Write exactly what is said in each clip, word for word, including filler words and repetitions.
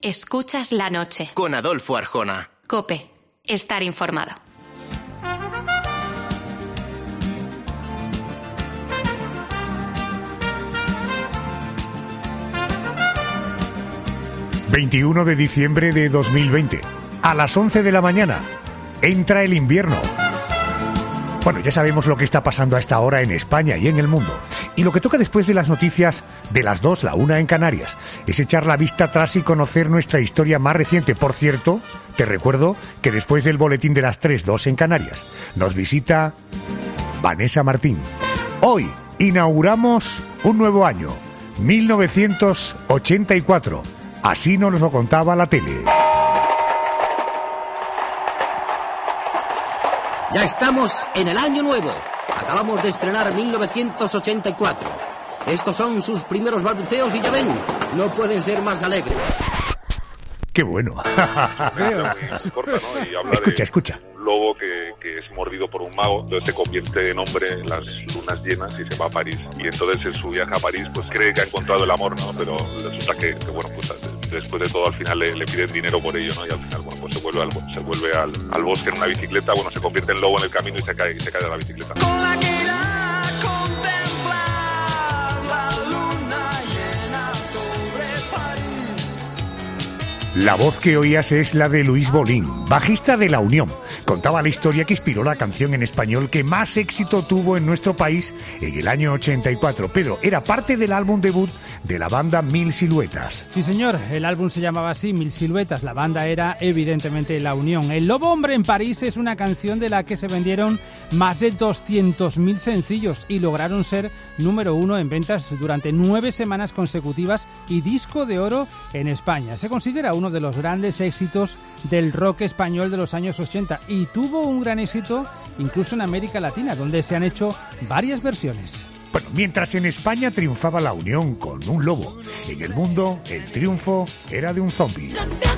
Escuchas la noche. Con Adolfo Arjona. COPE. Estar informado. veintiuno de diciembre de dos mil veinte. A las once de la mañana. Entra el invierno. Bueno, ya sabemos lo que está pasando a esta hora en España y en el mundo. Y lo que toca después de las noticias de las dos, la una en Canarias, es echar la vista atrás y conocer nuestra historia más reciente. Por cierto, te recuerdo que después del boletín de las tres, dos en Canarias, nos visita Vanessa Martín. Hoy inauguramos un nuevo año, mil novecientos ochenta y cuatro. Así nos lo contaba la tele. Ya estamos en el año nuevo. Acabamos de estrenar mil novecientos ochenta y cuatro. Estos son sus primeros balbuceos y ya ven, no pueden ser más alegres. ¡Qué bueno! Corta, ¿no? Y habla escucha, de escucha. Un lobo que, que es mordido por un mago, entonces se convierte en hombre en las lunas llenas y se va a París. Y entonces en su viaje a París pues cree que ha encontrado el amor, ¿no? Pero resulta que, que bueno, pues después de todo al final le, le piden dinero por ello, ¿no? Y al final, bueno, pues se vuelve al, se vuelve al, al bosque en una bicicleta, bueno, se convierte en lobo en el camino y se cae, y se cae de la bicicleta. Con la que irá a contemplar la luna llena sobre París. La voz que oías es la de Luis Bolín, bajista de La Unión. Contaba la historia que inspiró la canción en español que más éxito tuvo en nuestro país en el año ochenta y cuatro. Pedro, era parte del álbum debut de la banda Mil Siluetas. Sí, señor, el álbum se llamaba así, Mil Siluetas. La banda era evidentemente La Unión. El Lobo Hombre en París es una canción de la que se vendieron más de doscientos mil sencillos y lograron ser número uno en ventas durante nueve semanas consecutivas y disco de oro en España. Se considera uno de los grandes éxitos del rock español de los años ochenta y tuvo un gran éxito incluso en América Latina, donde se han hecho varias versiones. Bueno, mientras en España triunfaba La Unión con un lobo, en el mundo el triunfo era de un zombi.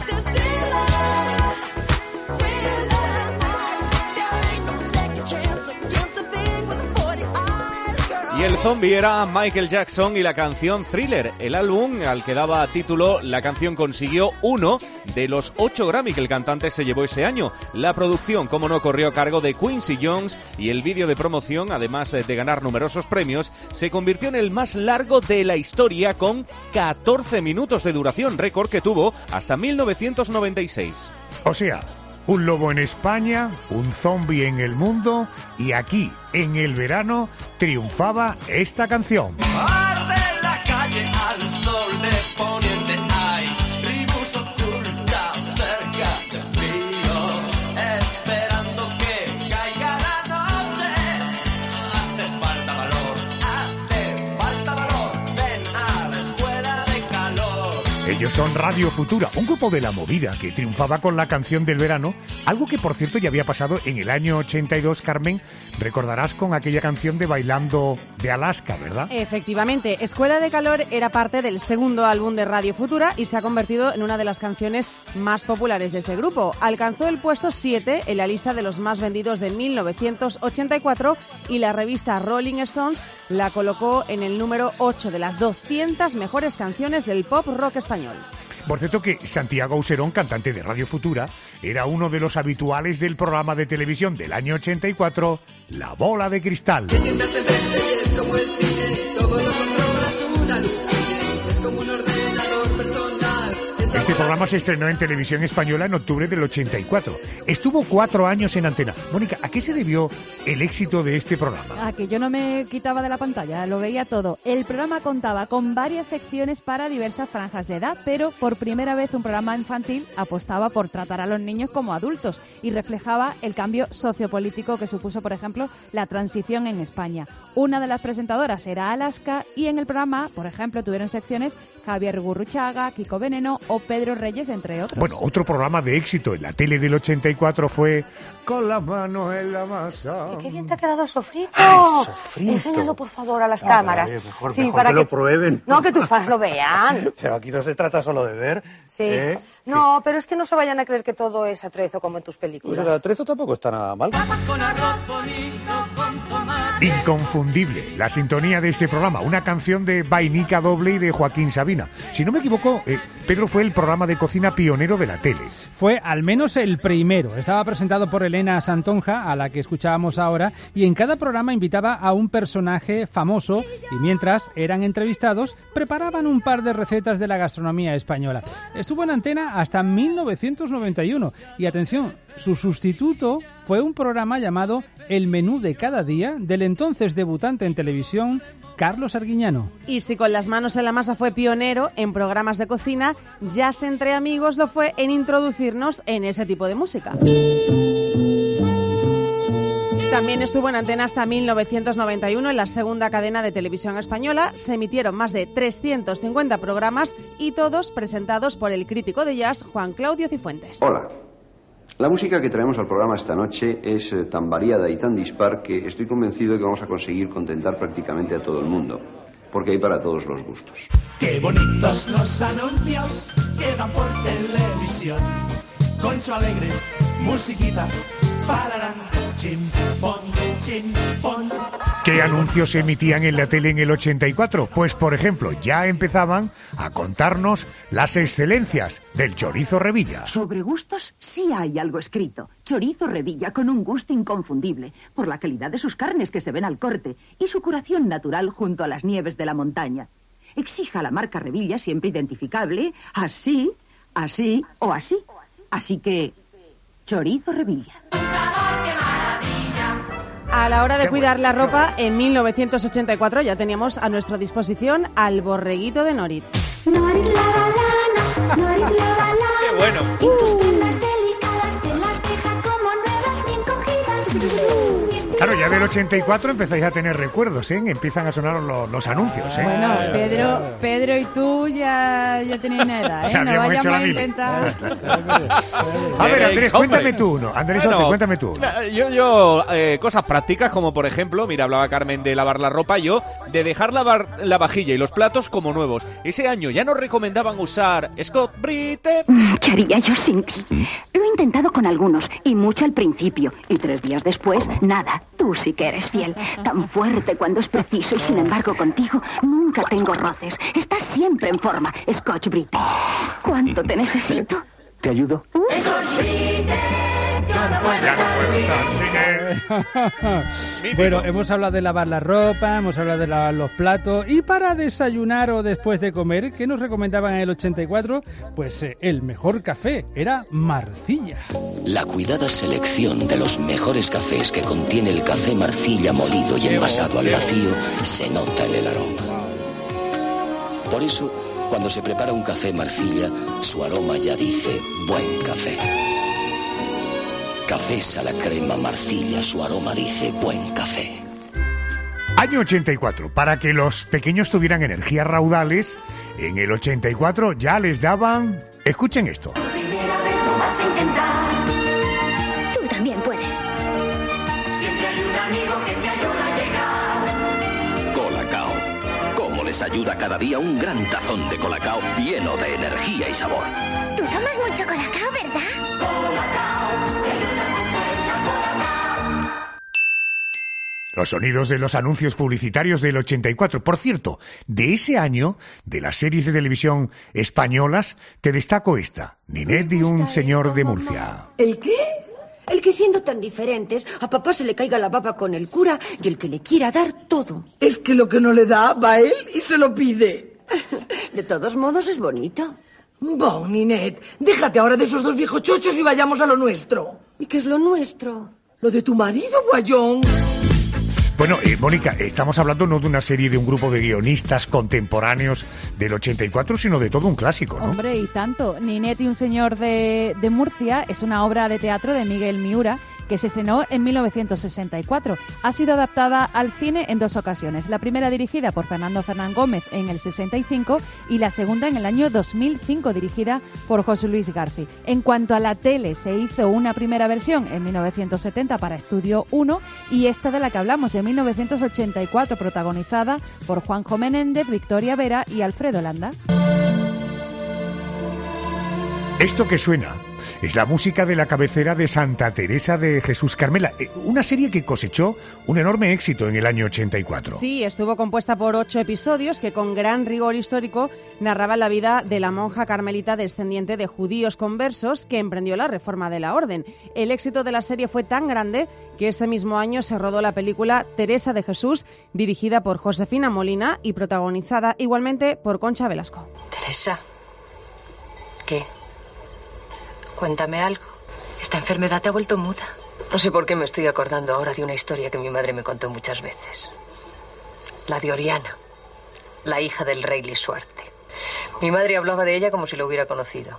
Y el zombie era Michael Jackson y la canción Thriller, el álbum al que daba título. La canción consiguió uno de los ocho Grammy que el cantante se llevó ese año. La producción, como no, corrió a cargo de Quincy Jones y el vídeo de promoción, además de ganar numerosos premios, se convirtió en el más largo de la historia con catorce minutos de duración, récord que tuvo hasta mil novecientos noventa y seis. O sea, un lobo en España, un zombi en el mundo y aquí, en el verano, triunfaba esta canción. Arde la calle al sol de poniente, hay tribus ocultas cerca del río, esperando que caiga la noche. Hace falta valor, hace falta valor, ven a la escuela de calor. Ellos son Radio Futura, un grupo de la movida que triunfaba con la canción del verano, algo que por cierto ya había pasado en el año ochenta y dos, Carmen, recordarás con aquella canción de Bailando de Alaska, ¿verdad? Efectivamente, Escuela de Calor era parte del segundo álbum de Radio Futura y se ha convertido en una de las canciones más populares de ese grupo. Alcanzó el puesto siete en la lista de los más vendidos de mil novecientos ochenta y cuatro y la revista Rolling Stones la colocó en el número ocho de las doscientas mejores canciones del pop rock español. Por cierto que Santiago Auserón, cantante de Radio Futura, era uno de los habituales del programa de televisión del año ochenta y cuatro, La Bola de Cristal. Te sientas enfrente y es como el cine, todo lo controlas una luz, es como un ordenador personal. Este programa se estrenó en Televisión Española en octubre del ochenta y cuatro. Estuvo cuatro años en antena. Mónica, ¿a qué se debió el éxito de este programa? A que yo no me quitaba de la pantalla, lo veía todo. El programa contaba con varias secciones para diversas franjas de edad, pero por primera vez un programa infantil apostaba por tratar a los niños como adultos y reflejaba el cambio sociopolítico que supuso, por ejemplo, la transición en España. Una de las presentadoras era Alaska y en el programa, por ejemplo, tuvieron secciones Javier Gurruchaga, Kiko Veneno o Pedro Reyes, entre otros. Bueno, otro programa de éxito en la tele del ochenta y cuatro fue Con las manos en la masa. ¡Qué bien te ha quedado el sofrito! Ay, sofrito. Enséñalo, por favor, a las Ah, cámaras. Vale, mejor, sí, mejor para que, que lo prueben. No, que tus fans lo vean. Pero aquí no se trata solo de ver. Sí. ¿eh? No, pero es que no se vayan a creer que todo es atrezo como en tus Pues películas. el atrezo tampoco está nada mal. Inconfundible la sintonía de este programa, una canción de Vainica Doble y de Joaquín Sabina. Si no me equivoco, eh, Pedro fue el el programa de cocina pionero de la tele. Fue al menos el primero. Estaba presentado por Elena Santonja, a la que escuchábamos ahora, y en cada programa invitaba a un personaje famoso y mientras eran entrevistados preparaban un par de recetas de la gastronomía española. Estuvo en antena hasta mil novecientos noventa y uno y atención, su sustituto fue un programa llamado El menú de cada día del entonces debutante en televisión Carlos Arguiñano. Y si con las manos en la masa fue pionero en programas de cocina, Jazz entre amigos lo fue en introducirnos en ese tipo de música. También estuvo en antena hasta mil novecientos noventa y uno en la segunda cadena de televisión española. Se emitieron más de trescientos cincuenta programas y todos presentados por el crítico de jazz Juan Claudio Cifuentes. Hola. La música que traemos al programa esta noche es eh, tan variada y tan dispar que estoy convencido de que vamos a conseguir contentar prácticamente a todo el mundo, porque hay para todos los gustos. Qué bonitos los anuncios que dan por televisión, con su alegre musiquita, pararán, chimpón, chimpón. ¿Qué anuncios se emitían en la tele en el ochenta y cuatro? Pues, por ejemplo, ya empezaban a contarnos las excelencias del chorizo Revilla. Sobre gustos sí hay algo escrito. Chorizo Revilla con un gusto inconfundible, por la calidad de sus carnes que se ven al corte y su curación natural junto a las nieves de la montaña. Exija la marca Revilla siempre identificable, así, así o así. Así que, chorizo Revilla. A la hora de cuidar la ropa, en mil novecientos ochenta y cuatro ya teníamos a nuestra disposición al borreguito de Norit. Norit lava lana, Norit lava lana. ¡Qué bueno! Y tus prendas delicadas te las deja como nuevas bien cogidas. Claro, ya del ochenta y cuatro empezáis a tener recuerdos, ¿eh? Empiezan a sonar los, los anuncios, ¿eh? Bueno, Pedro, Pedro y tú ya, ya tenéis una edad, ¿eh? Ya no habíamos vayamos hecho la a mili. intentar... A ver, Andrés, Hombre. cuéntame tú uno. Andrés Bueno, Ote, cuéntame tú uno. Yo, yo eh, cosas prácticas como por ejemplo, mira, hablaba Carmen de lavar la ropa, yo de dejar lavar la vajilla y los platos como nuevos. Ese año ya nos recomendaban usar Scott Brite. ¿Qué haría yo sin ti? Lo he intentado con algunos, y mucho al principio. Y tres días después, nada. Tú sí que eres fiel. Tan fuerte cuando es preciso, y sin embargo contigo nunca tengo roces. Estás siempre en forma. Scotch Brite. ¿Cuánto te necesito? ¿Te ayudo? Scotch Brite. Ya no puedo estar sin él. Bueno, hemos hablado de lavar la ropa, hemos hablado de lavar los platos y para desayunar o después de comer, ¿qué nos recomendaban en el ochenta y cuatro? Pues eh, el mejor café era Marcilla. La cuidada selección de los mejores cafés que contiene el café Marcilla molido y envasado al vacío se nota en el aroma. Por eso, cuando se prepara un café Marcilla, su aroma ya dice buen café. Cafés a la crema Marcilla, su aroma dice buen café. Año ochenta y cuatro. Para que los pequeños tuvieran energías raudales, en el ochenta y cuatro ya les daban... Escuchen esto. Primera vez lo vas a intentar. Tú también puedes. Siempre hay un amigo que te ayuda a llegar. Colacao. Cómo les ayuda cada día un gran tazón de Colacao lleno de energía y sabor. Tú tomas mucho Colacao, ¿verdad? Colacao. Los sonidos de los anuncios publicitarios del ochenta y cuatro. Por cierto, de ese año, de las series de televisión españolas, te destaco esta. Ninette y un señor de Murcia. ¿El qué? El que siendo tan diferentes, a papá se le caiga la baba con el cura y el que le quiera dar todo. Es que lo que no le da, va él y se lo pide. De todos modos, es bonito. Bon, Ninette, déjate ahora de esos dos viejos chochos y vayamos a lo nuestro. ¿Y qué es lo nuestro? Lo de tu marido, guayón. Bueno, eh, Mónica, estamos hablando no de una serie de un grupo de guionistas contemporáneos del ochenta y cuatro, sino de todo un clásico, ¿no? Hombre, y tanto. Ninette y un señor de, de Murcia es una obra de teatro de Miguel Miura que se estrenó en mil novecientos sesenta y cuatro. Ha sido adaptada al cine en dos ocasiones. La primera dirigida por Fernando Fernán Gómez en el sesenta y cinco y la segunda en el año dos mil cinco dirigida por José Luis García. En cuanto a la tele, se hizo una primera versión en mil novecientos setenta para Estudio uno y esta de la que hablamos en mil novecientos ochenta y cuatro protagonizada por Juanjo Menéndez, Victoria Vera y Alfredo Landa. Esto que suena es la música de la cabecera de Santa Teresa de Jesús Carmela, una serie que cosechó un enorme éxito en el año ochenta y cuatro. Sí, estuvo compuesta por ocho episodios que con gran rigor histórico narraban la vida de la monja carmelita descendiente de judíos conversos que emprendió la reforma de la orden. El éxito de la serie fue tan grande que ese mismo año se rodó la película Teresa de Jesús, dirigida por Josefina Molina y protagonizada igualmente por Concha Velasco. Teresa, ¿qué? Cuéntame algo. Esta enfermedad te ha vuelto muda. No sé por qué me estoy acordando ahora de una historia que mi madre me contó muchas veces. La de Oriana, la hija del rey Lisuarte. Mi madre hablaba de ella como si lo hubiera conocido.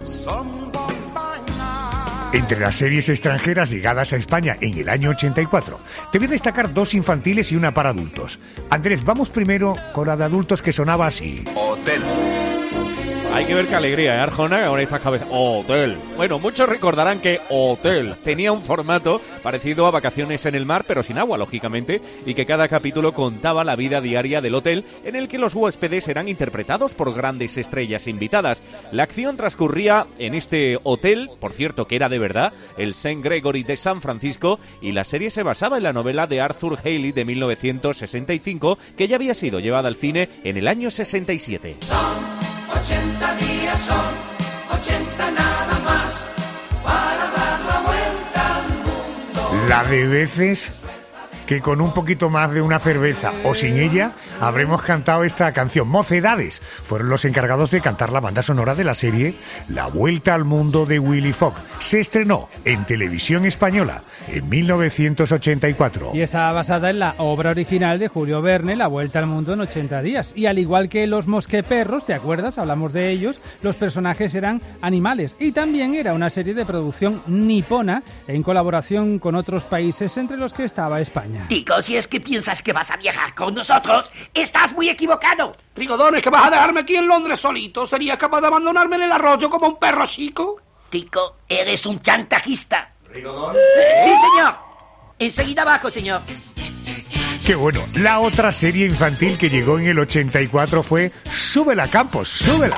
Entre las series extranjeras llegadas a España en el año ochenta y cuatro, te voy a destacar dos infantiles y una para adultos. Andrés, vamos primero con la de adultos, que sonaba así. Hotel. Hay que ver qué alegría, ¿eh, Arjona? Con estas cabezas. Hotel. Bueno, muchos recordarán que Hotel tenía un formato parecido a Vacaciones en el Mar, pero sin agua, lógicamente, y que cada capítulo contaba la vida diaria del hotel, en el que los huéspedes eran interpretados por grandes estrellas invitadas. La acción transcurría en este hotel, por cierto, que era de verdad, el Saint Gregory de San Francisco, y la serie se basaba en la novela de Arthur Hailey de mil novecientos sesenta y cinco, que ya había sido llevada al cine en el año sesenta y siete. ochenta días son, ochenta nada más, para dar la vuelta al mundo. La de veces que con un poquito más de una cerveza o sin ella habremos cantado esta canción. Mocedades fueron los encargados de cantar la banda sonora de la serie La Vuelta al Mundo de Willy Fogg. Se estrenó en televisión española en mil novecientos ochenta y cuatro. Y está basada en la obra original de Julio Verne, La Vuelta al Mundo en ochenta días. Y al igual que los mosqueperros, ¿te acuerdas? Hablamos de ellos. Los personajes eran animales. Y también era una serie de producción nipona en colaboración con otros países, entre los que estaba España. Tico, si es que piensas que vas a viajar con nosotros, estás muy equivocado. Rigodón, ¿es que vas a dejarme aquí en Londres solito? ¿Serías capaz de abandonarme en el arroyo como un perro chico? Tico, eres un chantajista. ¿Rigodón? Sí, señor. Enseguida abajo, señor. Qué bueno. La otra serie infantil que llegó en el ochenta y cuatro fue Súbela, Campos, súbela.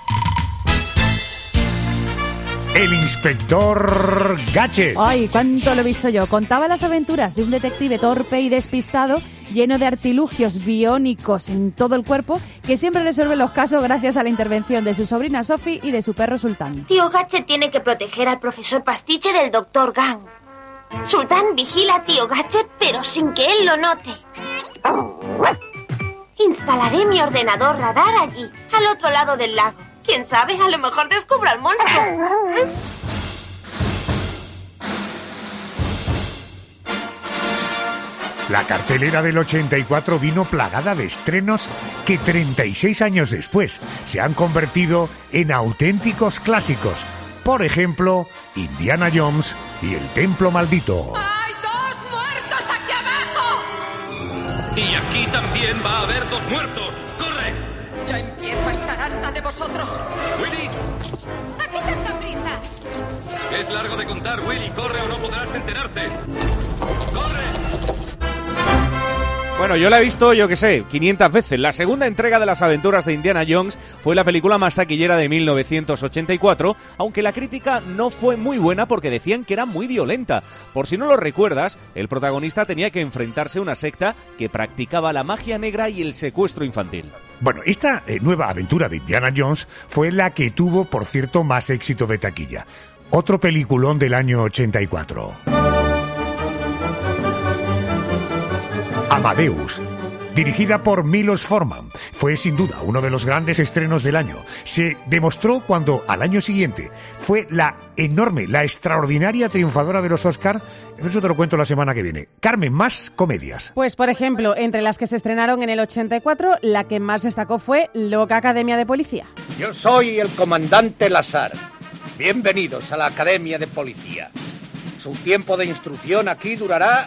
El inspector Gadget. Ay, cuánto lo he visto yo. Contaba las aventuras de un detective torpe y despistado, lleno de artilugios biónicos en todo el cuerpo, que siempre resuelve los casos gracias a la intervención de su sobrina Sophie y de su perro Sultán. Tío Gadget tiene que proteger al profesor Pastiche del doctor Gang. Sultán vigila a Tío Gadget, pero sin que él lo note. Instalaré mi ordenador radar allí, al otro lado del lago. ¿Quién sabe? A lo mejor descubro al monstruo. La cartelera del ochenta y cuatro vino plagada de estrenos que treinta y seis años después se han convertido en auténticos clásicos. Por ejemplo, Indiana Jones y el Templo Maldito. ¡Hay dos muertos aquí abajo! Y aquí también va a haber dos muertos. ¡Corre! Ya empiezo a estar harta de vosotros. ¡Willy! ¿A qué tanta prisa? Es largo de contar, Willy. Corre o no podrás enterarte. ¡Corre! Bueno, yo la he visto, yo qué sé, quinientas veces. La segunda entrega de las aventuras de Indiana Jones fue la película más taquillera de mil novecientos ochenta y cuatro, aunque la crítica no fue muy buena porque decían que era muy violenta. Por si no lo recuerdas, el protagonista tenía que enfrentarse a una secta que practicaba la magia negra y el secuestro infantil. Bueno, esta eh, nueva aventura de Indiana Jones fue la que tuvo, por cierto, más éxito de taquilla. Otro peliculón del año ochenta y cuatro. Amadeus, dirigida por Milos Forman, fue sin duda uno de los grandes estrenos del año. Se demostró cuando al año siguiente fue la enorme, la extraordinaria triunfadora de los Oscar. Eso te lo cuento la semana que viene. Carmen, más comedias. Pues, por ejemplo, entre las que se estrenaron en el ochenta y cuatro, la que más destacó fue Loca Academia de Policía. Yo soy el comandante Lazar. Bienvenidos a la Academia de Policía. Su tiempo de instrucción aquí durará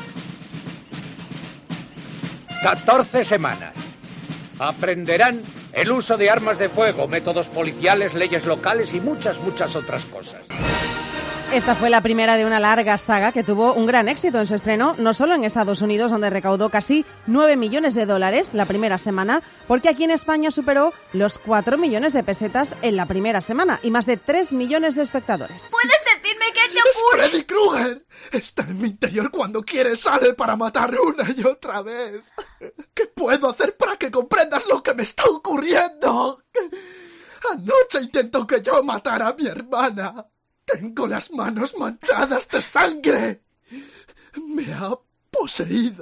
catorce semanas. Aprenderán el uso de armas de fuego, métodos policiales, leyes locales y muchas, muchas otras cosas. Esta fue la primera de una larga saga que tuvo un gran éxito en su estreno, no solo en Estados Unidos, donde recaudó casi nueve millones de dólares la primera semana, porque aquí en España superó los cuatro millones de pesetas en la primera semana y más de tres millones de espectadores. ¿Puedes decirme qué te ocurre? ¡Es Freddy Krueger! Está en mi interior cuando quiere, sale para matar una y otra vez. ¿Qué puedo hacer para que comprendas lo que me está ocurriendo? Anoche intentó que yo matara a mi hermana. Tengo las manos manchadas de sangre. Me ha poseído.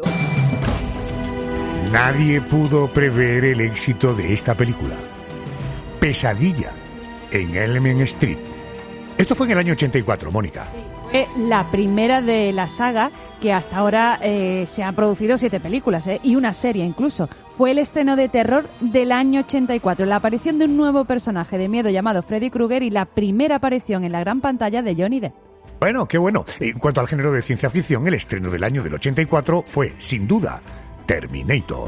Nadie pudo prever el éxito de esta película. Pesadilla en Elm Street. Esto fue en el año ochenta y cuatro, Mónica. Fue la primera de la saga que hasta ahora eh, se han producido siete películas eh, y una serie incluso. Fue el estreno de terror del año ochenta y cuatro, la aparición de un nuevo personaje de miedo llamado Freddy Krueger y la primera aparición en la gran pantalla de Johnny Depp. Bueno, qué bueno. En cuanto al género de ciencia ficción, el estreno del año del ochenta y cuatro fue, sin duda, Terminator.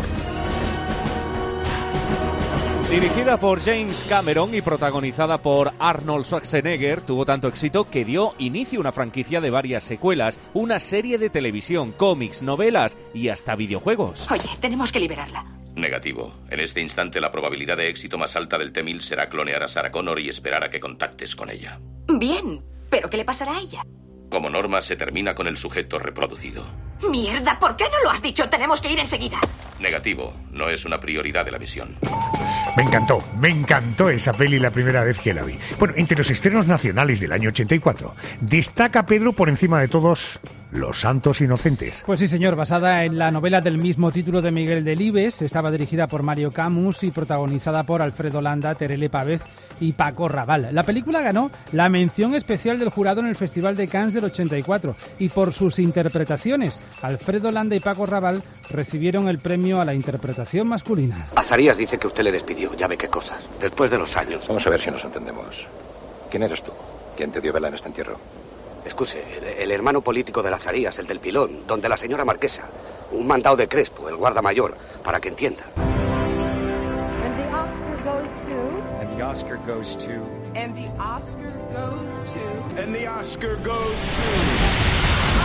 Dirigida por James Cameron y protagonizada por Arnold Schwarzenegger, tuvo tanto éxito que dio inicio a una franquicia de varias secuelas, una serie de televisión, cómics, novelas y hasta videojuegos. Oye, tenemos que liberarla. Negativo. En este instante la probabilidad de éxito más alta del T mil será clonear a Sarah Connor y esperar a que contactes con ella. Bien, pero ¿qué le pasará a ella? Como norma se termina con el sujeto reproducido. Mierda, ¿por qué no lo has dicho? Tenemos que ir enseguida. Negativo. No es una prioridad de la misión. Me encantó, me encantó esa peli la primera vez que la vi. Bueno, entre los estrenos nacionales del año ochenta y cuatro, destaca Pedro por encima de todos Los Santos Inocentes. Pues sí, señor, basada en la novela del mismo título de Miguel Delibes, estaba dirigida por Mario Camus y protagonizada por Alfredo Landa, Terele Pávez y Paco Raval. La película ganó la mención especial del jurado en el Festival de Cannes del ochenta y cuatro y por sus interpretaciones, Alfredo Landa y Paco Raval recibieron el premio a la interpretación masculina. Azarías dice que usted le despidió, ya ve qué cosas, después de los años. Vamos a ver si nos entendemos. ¿Quién eres tú? ¿Quién te dio vela en este entierro? Excuse, el, el hermano político de Azarías, el del pilón, donde la señora marquesa. Un mandado de Crespo, el guarda mayor, para que entienda. And the Oscar goes to... And the Oscar goes to... And the Oscar goes to... And the Oscar goes to...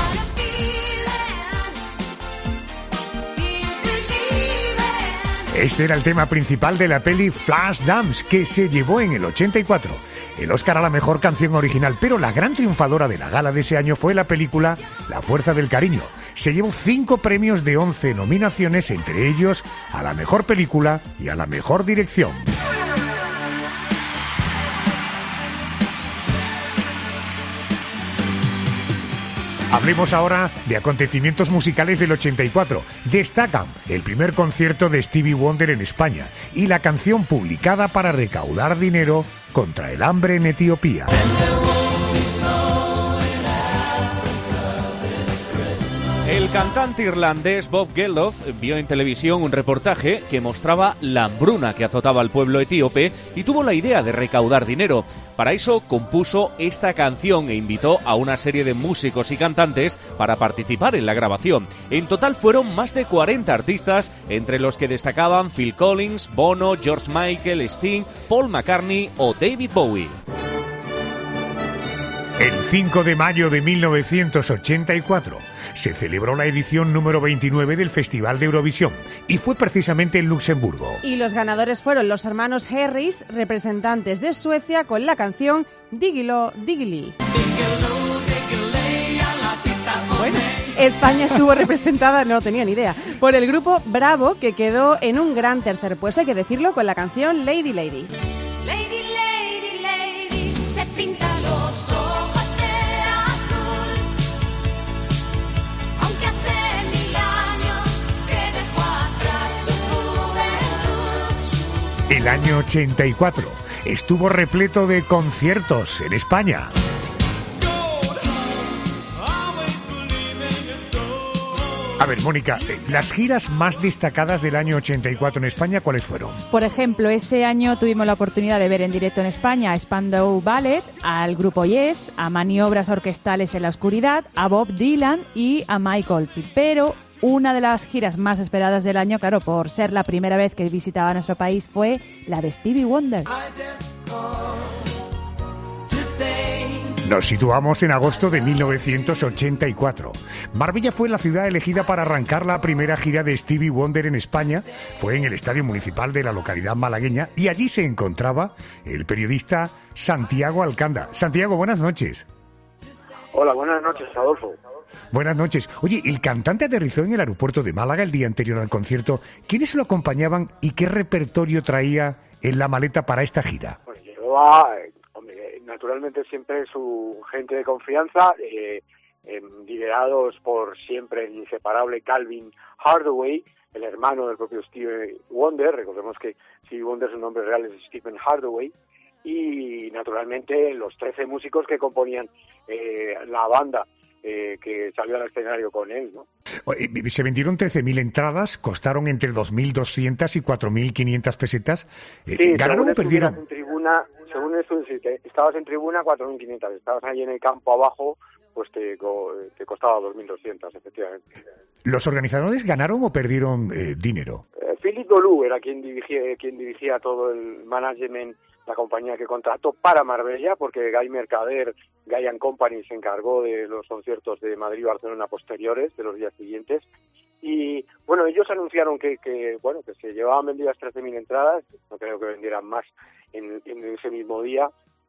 Este era el tema principal de la peli Flashdance, que se llevó en el ochenta y cuatro el Oscar a la mejor canción original, pero la gran triunfadora de la gala de ese año fue la película La Fuerza del Cariño. Se llevó cinco premios de once nominaciones, entre ellos a la mejor película y a la mejor dirección. Hablemos ahora de acontecimientos musicales del ochenta y cuatro. Destacan el primer concierto de Stevie Wonder en España y la canción publicada para recaudar dinero contra el hambre en Etiopía. El cantante irlandés Bob Geldof vio en televisión un reportaje que mostraba la hambruna que azotaba al pueblo etíope y tuvo la idea de recaudar dinero. Para eso compuso esta canción e invitó a una serie de músicos y cantantes para participar en la grabación. En total fueron más de cuarenta artistas, entre los que destacaban Phil Collins, Bono, George Michael, Sting, Paul McCartney o David Bowie. El cinco de mayo de mil novecientos ochenta y cuatro se celebró la edición número veintinueve del Festival de Eurovisión y fue precisamente en Luxemburgo. Y los ganadores fueron los hermanos Harris, representantes de Suecia, con la canción Dígilo, Dígili. Bueno, España estuvo representada, no tenía ni idea, por el grupo Bravo, que quedó en un gran tercer puesto, hay que decirlo, con la canción Lady Lady. Lady, lady, lady, se pinta los ojos de azul. Aunque hace mil años que dejó atrás su juventud. El año ochenta y cuatro estuvo repleto de conciertos en España. A ver, Mónica, las giras más destacadas del año ochenta y cuatro en España, ¿cuáles fueron? Por ejemplo, ese año tuvimos la oportunidad de ver en directo en España a Spandau Ballet, al grupo Yes, a Maniobras Orquestales en la Oscuridad, a Bob Dylan y a Mike Oldfield. Pero una de las giras más esperadas del año, claro, por ser la primera vez que visitaba nuestro país, fue la de Stevie Wonder. Nos situamos en agosto de mil novecientos ochenta y cuatro. Marbella fue la ciudad elegida para arrancar la primera gira de Stevie Wonder en España. Fue en el Estadio Municipal de la localidad malagueña y allí se encontraba el periodista Santiago Alcanda. Santiago, buenas noches. Hola, buenas noches, Adolfo. Buenas noches. Oye, el cantante aterrizó en el aeropuerto de Málaga el día anterior al concierto. ¿Quiénes lo acompañaban y qué repertorio traía en la maleta para esta gira? Pues llevaba, eh, hombre, naturalmente siempre su gente de confianza, eh, eh, liderados por siempre el inseparable Calvin Hardaway, el hermano del propio Stevie Wonder. Recordemos que Stevie Wonder, su nombre real es Stephen Hardaway. Y naturalmente los trece músicos que componían eh, la banda eh, que salió al escenario con él, ¿no? Se vendieron trece mil entradas, costaron entre dos mil doscientas y cuatro mil quinientas pesetas. Sí, ¿Ganaron o perdieron? En tribuna, según eso, si te, estabas en tribuna, cuatro mil quinientas. Estabas ahí en el campo abajo, pues te, te costaba dos mil doscientas, efectivamente. ¿Los organizadores ganaron o perdieron eh, dinero? Eh, Philip Dolú era quien dirigía, quien dirigía todo el management, la compañía que contrató para Marbella, porque Guy Mercader, Guy and Company, se encargó de los conciertos de Madrid y Barcelona posteriores, de los días siguientes. Y, bueno, ellos anunciaron que, que bueno, que se llevaban vendidas trece mil entradas, no creo que vendieran más en, en ese mismo día,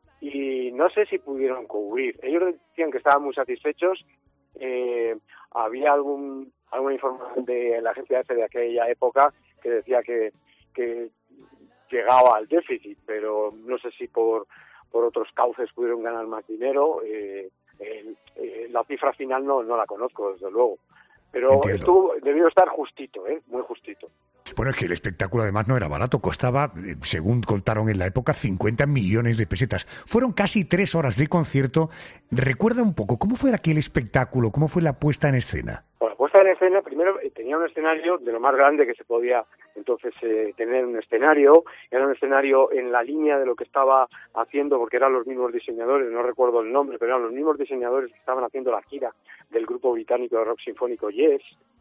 y no sé si pudieron cubrir. Ellos decían que estaban muy satisfechos. Eh, había algún alguna información de la agencia F de aquella época que decía que, que llegaba al déficit, pero no sé si por por otros cauces pudieron ganar más dinero. Eh, eh, eh, la cifra final no no la conozco, desde luego, pero Entiendo. estuvo debió estar justito, eh, muy justito. Bueno, es que el espectáculo además no era barato, costaba, eh, según contaron en la época, cincuenta millones de pesetas. Fueron casi tres horas de concierto. Recuerda un poco, ¿cómo fue aquel espectáculo? ¿Cómo fue la puesta en escena? Bueno, la puesta en escena, primero eh, tenía un escenario de lo más grande que se podía entonces eh, tener un escenario. Era un escenario en la línea de lo que estaba haciendo, porque eran los mismos diseñadores, no recuerdo el nombre, pero eran los mismos diseñadores que estaban haciendo la gira del grupo británico de rock sinfónico Yes.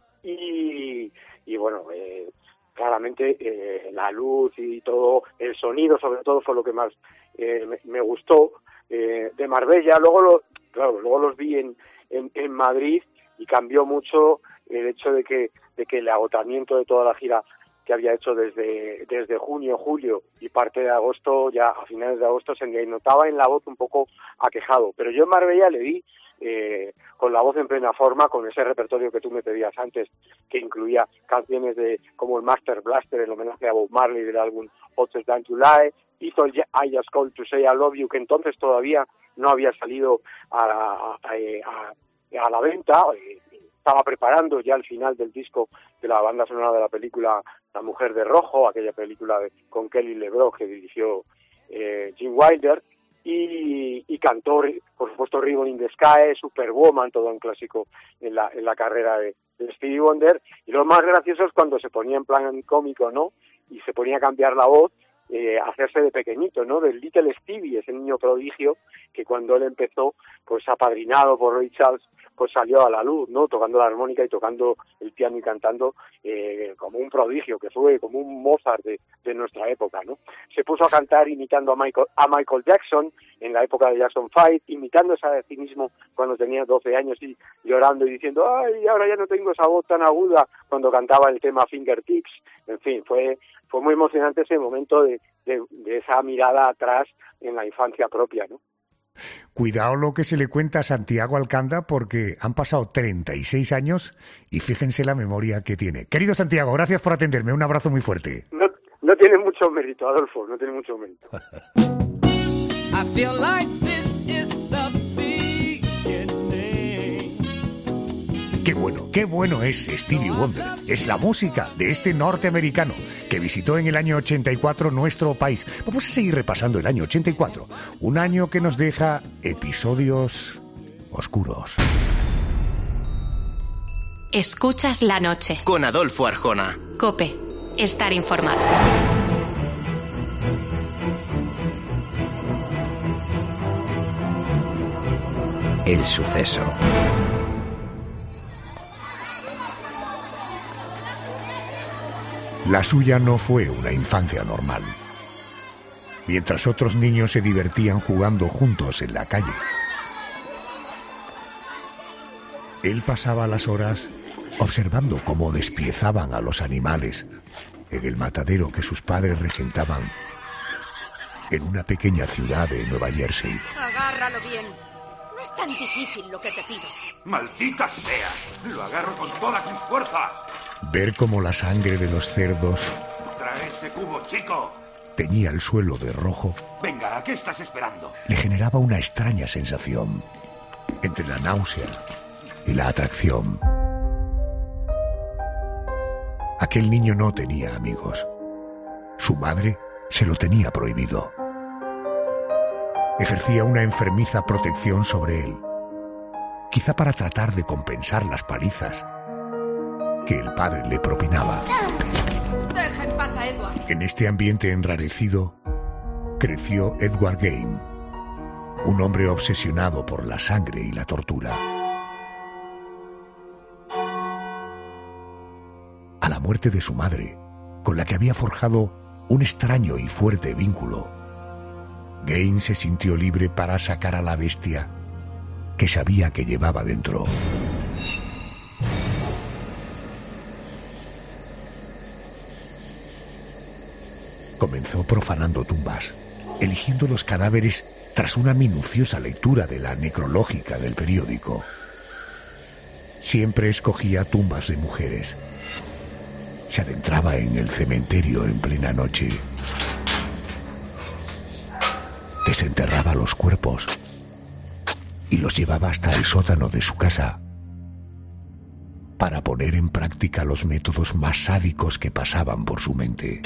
Y, y bueno, eh, claramente eh, la luz y todo, el sonido sobre todo fue lo que más eh, me, me gustó eh, de Marbella. Luego lo, claro, luego los vi en, en, en Madrid y cambió mucho el hecho de que de que el agotamiento de toda la gira que había hecho desde desde junio, julio y parte de agosto, ya a finales de agosto, se me notaba en la voz un poco aquejado. Pero yo en Marbella le vi eh, con la voz en plena forma, con ese repertorio que tú me pedías antes, que incluía canciones de como el Master Blaster, el homenaje a Bob Marley del álbum Hottest Than July, hizo el I Just Called to Say I Love You, que entonces todavía no había salido a, a, a, a la venta. Estaba preparando ya el final del disco de la banda sonora de la película La Mujer de Rojo, aquella película de, con Kelly LeBrock que dirigió eh, Gene Wilder, y, y cantó, por supuesto, Ribbon in the Sky, Superwoman, todo un clásico en la, en la carrera de, de Stevie Wonder. Y lo más gracioso es cuando se ponía en plan cómico, ¿no? Y se ponía a cambiar la voz, eh, hacerse de pequeñito, ¿no? Del Little Stevie, ese niño prodigio que cuando él empezó, pues apadrinado por Ray Charles, pues salió a la luz, ¿no? Tocando la armónica y tocando el piano y cantando eh, como un prodigio, que fue como un Mozart de, de nuestra época, ¿no? Se puso a cantar imitando a Michael, a Michael Jackson en la época de Jackson Five, imitándose a sí mismo cuando tenía doce años y llorando y diciendo, ay, ahora ya no tengo esa voz tan aguda, cuando cantaba el tema Fingertips. En fin, fue fue muy emocionante ese momento de, de, de esa mirada atrás en la infancia propia, ¿no? Cuidado lo que se le cuenta a Santiago Alcanda, porque han pasado treinta y seis años y fíjense la memoria que tiene. Querido Santiago, gracias por atenderme. Un abrazo muy fuerte. No, no tiene mucho mérito, Adolfo, no tiene mucho mérito. I feel like this is the beginning. Qué bueno, qué bueno es Stevie Wonder. Es la música de este norteamericano que visitó en el año ochenta y cuatro nuestro país. Vamos a seguir repasando el año ochenta y cuatro, un año que nos deja episodios oscuros. Escuchas la noche. Con Adolfo Arjona. COPE. Estar informado. El suceso. La suya no fue una infancia normal. Mientras otros niños se divertían jugando juntos en la calle, Él pasaba las horas observando cómo despiezaban a los animales en el matadero que sus padres regentaban en una pequeña ciudad de Nueva Jersey. Agárralo bien. No es tan difícil lo que te pido. ¡Maldita sea! ¡Lo agarro con todas mis fuerzas! Ver cómo la sangre de los cerdos ¡Trae ese cubo, chico! teñía el suelo de rojo, Venga, ¿a qué estás esperando? le generaba una extraña sensación entre la náusea y la atracción. Aquel niño no tenía amigos. Su madre se lo tenía prohibido. Ejercía una enfermiza protección sobre él, quizá para tratar de compensar las palizas que el padre le propinaba. Deja en paz a Edward. En este ambiente enrarecido creció Edward Game, un hombre obsesionado por la sangre y la tortura. A la muerte de su madre, con la que había forjado un extraño y fuerte vínculo, Game se sintió libre para sacar a la bestia que sabía que llevaba dentro. Comenzó profanando tumbas, eligiendo los cadáveres tras una minuciosa lectura de la necrológica del periódico. Siempre escogía tumbas de mujeres. Se adentraba en el cementerio en plena noche. Desenterraba los cuerpos y los llevaba hasta el sótano de su casa para poner en práctica los métodos más sádicos que pasaban por su mente.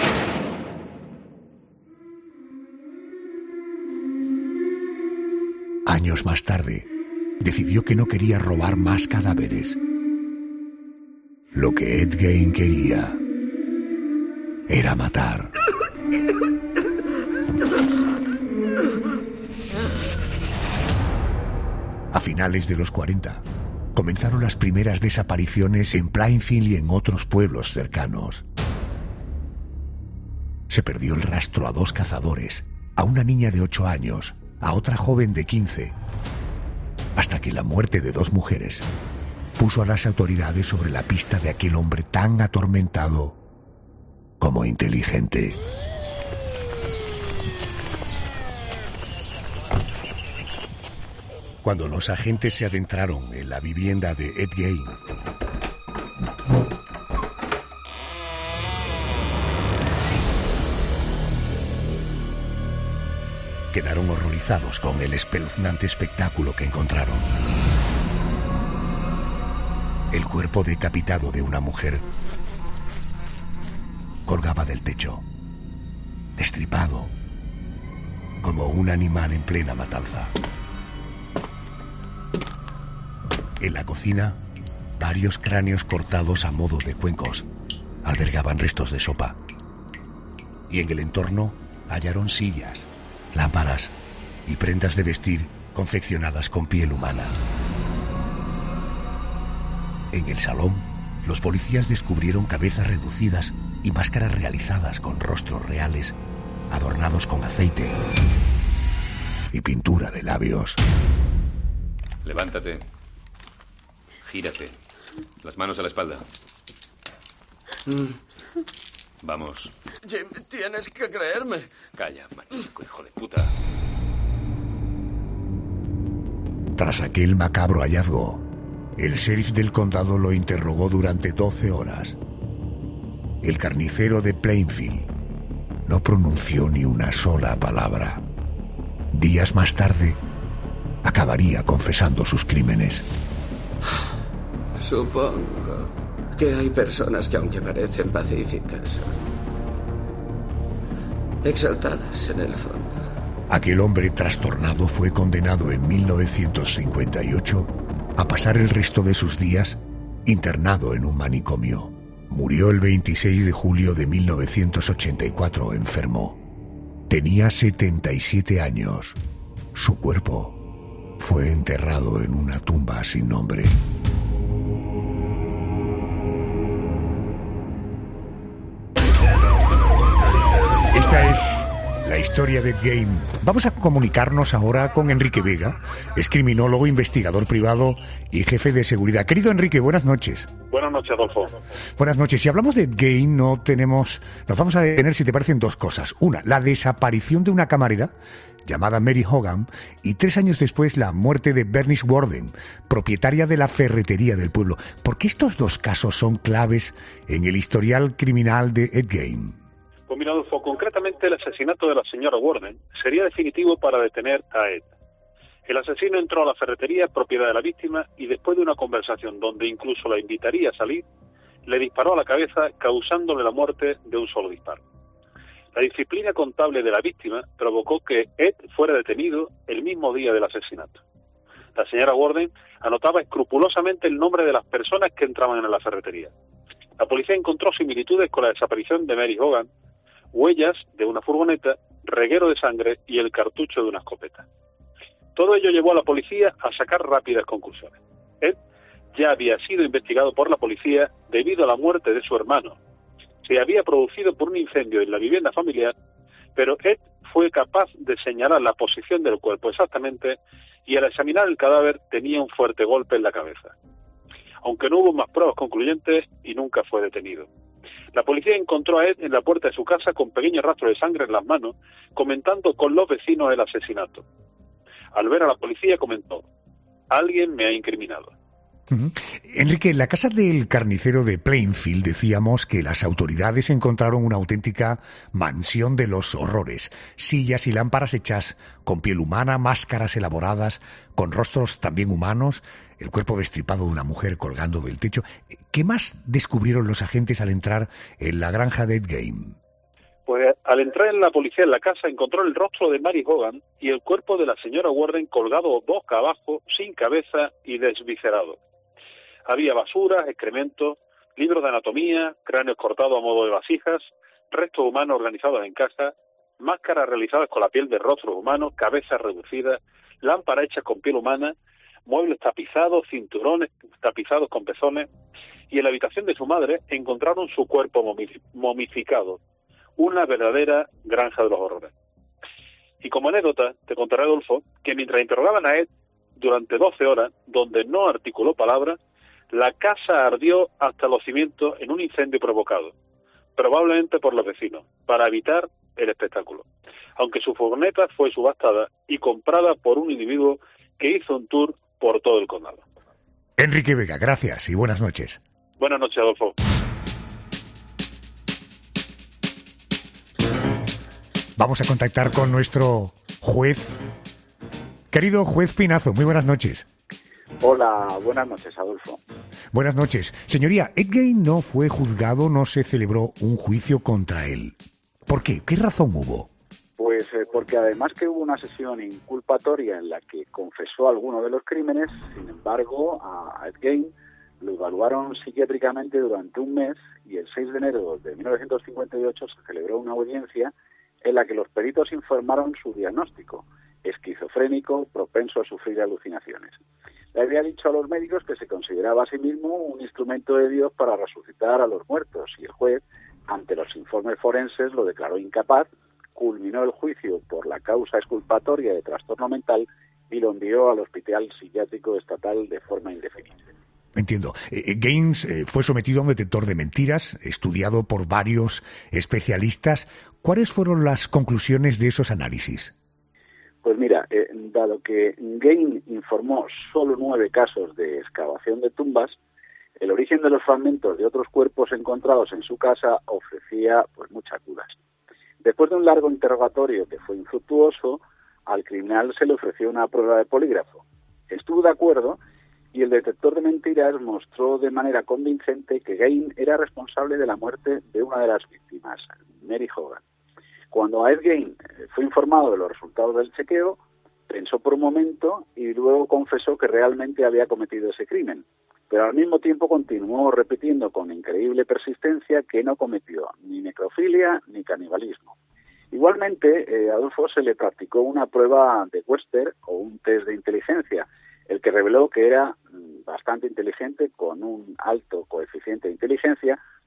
Años más tarde, decidió que no quería robar más cadáveres. Lo que Ed Gein quería era matar. A finales de los cuarenta, comenzaron las primeras desapariciones en Plainfield y en otros pueblos cercanos. Se perdió el rastro a dos cazadores, a una niña de ocho años, a otra joven de quince, hasta que la muerte de dos mujeres puso a las autoridades sobre la pista de aquel hombre tan atormentado como inteligente. Cuando los agentes se adentraron en la vivienda de Ed Gein, quedaron horrorizados con el espeluznante espectáculo que encontraron. El cuerpo decapitado de una mujer colgaba del techo, destripado, como un animal en plena matanza. En la cocina, varios cráneos cortados a modo de cuencos albergaban restos de sopa. Y en el entorno hallaron sillas, lámparas y prendas de vestir confeccionadas con piel humana. En el salón, los policías descubrieron cabezas reducidas y máscaras realizadas con rostros reales, adornados con aceite y pintura de labios. Levántate. Gírate. Las manos a la espalda. Mm. Vamos. Jim, tienes que creerme. Calla, machico, hijo de puta. Tras aquel macabro hallazgo, el sheriff del condado lo interrogó durante doce horas. El carnicero de Plainfield no pronunció ni una sola palabra. Días más tarde, acabaría confesando sus crímenes. Supongo que hay personas que, aunque parecen pacíficas, son exaltadas en el fondo. Aquel hombre trastornado fue condenado en mil novecientos cincuenta y ocho a pasar el resto de sus días internado en un manicomio. Murió el veintiséis de julio de mil novecientos ochenta y cuatro enfermo. Tenía setenta y siete años. Su cuerpo fue enterrado en una tumba sin nombre. Esta es la historia de Ed Gein. Vamos a comunicarnos ahora con Enrique Vega, es criminólogo, investigador privado y jefe de seguridad. Querido Enrique, buenas noches. Buenas noches, Adolfo. Buenas noches. Si hablamos de Ed Gein, no tenemos, nos vamos a detener, si te parecen, dos cosas. Una, la desaparición de una camarera llamada Mary Hogan, y tres años después la muerte de Bernice Worden, propietaria de la ferretería del pueblo. ¿Por qué estos dos casos son claves en el historial criminal de Ed Gein? Pues mira, Adolfo, concretamente el asesinato de la señora Worden sería definitivo para detener a Ed. El asesino entró a la ferretería, propiedad de la víctima, y después de una conversación donde incluso la invitaría a salir, le disparó a la cabeza, causándole la muerte de un solo disparo. La disciplina contable de la víctima provocó que Ed fuera detenido el mismo día del asesinato. La señora Worden anotaba escrupulosamente el nombre de las personas que entraban en la ferretería. La policía encontró similitudes con la desaparición de Mary Hogan, huellas de una furgoneta, reguero de sangre y el cartucho de una escopeta. Todo ello llevó a la policía a sacar rápidas conclusiones. Ed ya había sido investigado por la policía debido a la muerte de su hermano. Se había producido por un incendio en la vivienda familiar, pero Ed fue capaz de señalar la posición del cuerpo exactamente y al examinar el cadáver tenía un fuerte golpe en la cabeza. Aunque no hubo más pruebas concluyentes y nunca fue detenido. La policía encontró a Ed en la puerta de su casa con pequeños rastros de sangre en las manos, comentando con los vecinos el asesinato. Al ver a la policía comentó: "Alguien me ha incriminado". Uh-huh. Enrique, en la casa del carnicero de Plainfield decíamos que las autoridades encontraron una auténtica mansión de los horrores. Sillas y lámparas hechas con piel humana, máscaras elaboradas con rostros también humanos, el cuerpo destripado de una mujer colgando del techo. ¿Qué más descubrieron los agentes al entrar en la granja de Ed Gein? Pues al entrar en la policía en la casa encontró el rostro de Mary Hogan y el cuerpo de la señora Worden colgado boca abajo, sin cabeza y desviscerado. Había basura, excrementos, libros de anatomía, cráneos cortados a modo de vasijas, restos humanos organizados en cajas, máscaras realizadas con la piel de rostros humanos, cabezas reducidas, lámparas hechas con piel humana, muebles tapizados, cinturones tapizados con pezones, y en la habitación de su madre encontraron su cuerpo momificado. Una verdadera granja de los horrores. Y como anécdota, te contaré, Adolfo, que mientras interrogaban a Ed durante doce horas, donde no articuló palabra, la casa ardió hasta los cimientos en un incendio provocado, probablemente por los vecinos, para evitar el espectáculo. Aunque su furgoneta fue subastada y comprada por un individuo que hizo un tour por todo el condado. Enrique Vega, gracias y buenas noches. Buenas noches, Adolfo. Vamos a contactar con nuestro juez. Querido juez Pinazo, muy buenas noches. Hola, buenas noches, Adolfo. Buenas noches. Señoría, Ed Gein no fue juzgado, no se celebró un juicio contra él. ¿Por qué? ¿Qué razón hubo? Pues eh, porque además que hubo una sesión inculpatoria en la que confesó algunos de los crímenes, sin embargo, a Ed Gein lo evaluaron psiquiátricamente durante un mes y el seis de enero de mil novecientos cincuenta y ocho se celebró una audiencia en la que los peritos informaron su diagnóstico: esquizofrénico, propenso a sufrir alucinaciones. Le había dicho a los médicos que se consideraba a sí mismo un instrumento de Dios para resucitar a los muertos, y el juez, ante los informes forenses, lo declaró incapaz, culminó el juicio por la causa exculpatoria de trastorno mental y lo envió al Hospital Psiquiátrico Estatal de forma indefinida. Entiendo. Eh, Gaines eh, fue sometido a un detector de mentiras, estudiado por varios especialistas. ¿Cuáles fueron las conclusiones de esos análisis? Pues mira, eh, dado que Gein informó solo nueve casos de excavación de tumbas, el origen de los fragmentos de otros cuerpos encontrados en su casa ofrecía pues muchas dudas. Después de un largo interrogatorio que fue infructuoso, al criminal se le ofreció una prueba de polígrafo. Estuvo de acuerdo y el detector de mentiras mostró de manera convincente que Gein era responsable de la muerte de una de las víctimas, Mary Hogan. Cuando a Ed Gein fue informado de los resultados del chequeo, pensó por un momento y luego confesó que realmente había cometido ese crimen, pero al mismo tiempo continuó repitiendo con increíble persistencia que no cometió ni necrofilia ni canibalismo. Igualmente, eh, a Adolfo se le practicó una prueba de Webster o un test de inteligencia, el que reveló que era bastante inteligente, con un alto coeficiente de inteligencia,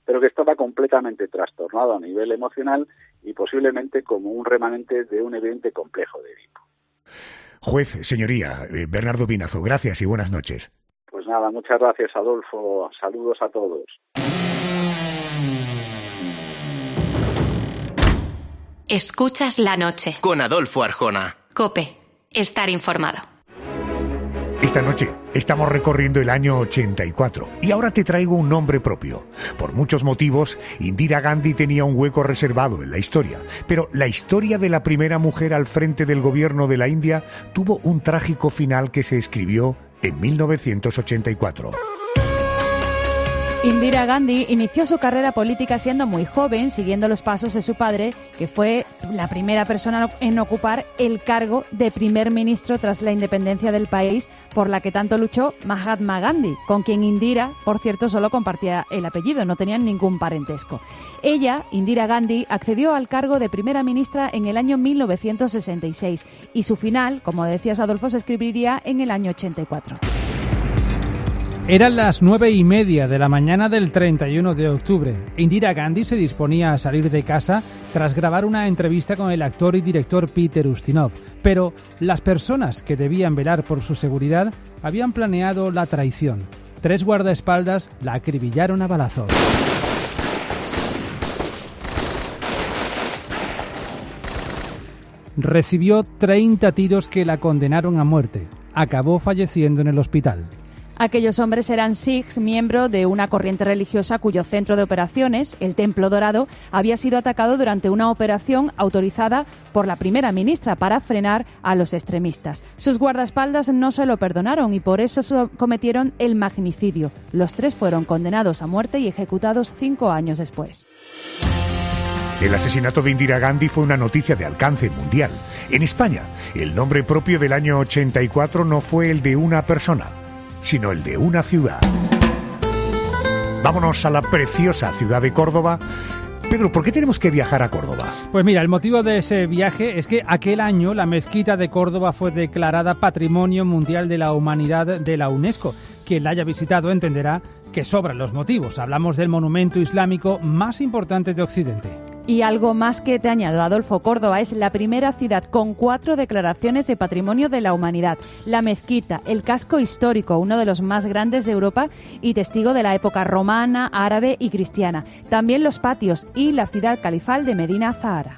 pero que estaba completamente trastornado a nivel emocional y posiblemente como un remanente de un evidente complejo de Edipo. Juez, señoría, eh, Bernardo Pinazo, gracias y buenas noches. Pues nada, muchas gracias, Adolfo. Saludos a todos. Escuchas la noche. Con Adolfo Arjona. COPE. Estar informado. Esta noche estamos recorriendo el año ochenta y cuatro y ahora te traigo un nombre propio. Por muchos motivos, Indira Gandhi tenía un hueco reservado en la historia, pero la historia de la primera mujer al frente del gobierno de la India tuvo un trágico final que se escribió en mil novecientos ochenta y cuatro. Indira Gandhi inició su carrera política siendo muy joven, siguiendo los pasos de su padre, que fue la primera persona en ocupar el cargo de primer ministro tras la independencia del país, por la que tanto luchó Mahatma Gandhi, con quien Indira, por cierto, solo compartía el apellido, no tenían ningún parentesco. Ella, Indira Gandhi, accedió al cargo de primera ministra en el año mil novecientos sesenta y seis y su final, como decías, Adolfo, se escribiría en el año ochenta y cuatro. Eran las nueve y media de la mañana del treinta y uno de octubre. Indira Gandhi se disponía a salir de casa tras grabar una entrevista con el actor y director Peter Ustinov. Pero las personas que debían velar por su seguridad habían planeado la traición. Tres guardaespaldas la acribillaron a balazos. Recibió treinta tiros que la condenaron a muerte. Acabó falleciendo en el hospital. Aquellos hombres eran Sikhs, miembro de una corriente religiosa cuyo centro de operaciones, el Templo Dorado, había sido atacado durante una operación autorizada por la primera ministra para frenar a los extremistas. Sus guardaespaldas no se lo perdonaron y por eso cometieron el magnicidio. Los tres fueron condenados a muerte y ejecutados cinco años después. El asesinato de Indira Gandhi fue una noticia de alcance mundial. En España, el nombre propio del año ochenta y cuatro no fue el de una persona, sino el de una ciudad. Vámonos a la preciosa ciudad de Córdoba. Pedro, ¿por qué tenemos que viajar a Córdoba? Pues mira, el motivo de ese viaje es que aquel año la mezquita de Córdoba fue declarada Patrimonio Mundial de la Humanidad de la UNESCO. Quien la haya visitado entenderá que sobran los motivos. Hablamos del monumento islámico más importante de Occidente. Y algo más que te añado, Adolfo, Córdoba es la primera ciudad con cuatro declaraciones de Patrimonio de la Humanidad. La mezquita, el casco histórico, uno de los más grandes de Europa y testigo de la época romana, árabe y cristiana. También los patios y la ciudad califal de Medina Zahara.